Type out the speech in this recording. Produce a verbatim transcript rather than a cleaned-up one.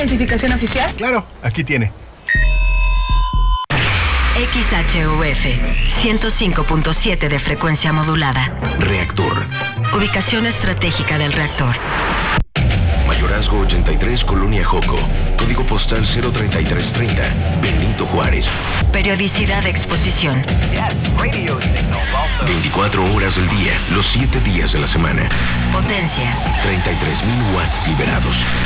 identificación oficial? Claro, aquí tiene. X H U F ciento cinco punto siete de frecuencia modulada. Reactor. Ubicación estratégica del reactor. Mayorazgo ochenta y tres, Colonia Joco. Código postal cero treinta y tres treinta. Benito Juárez. Periodicidad de exposición. veinticuatro horas del día, los siete días de la semana. Potencia. treinta y tres mil watts liberados.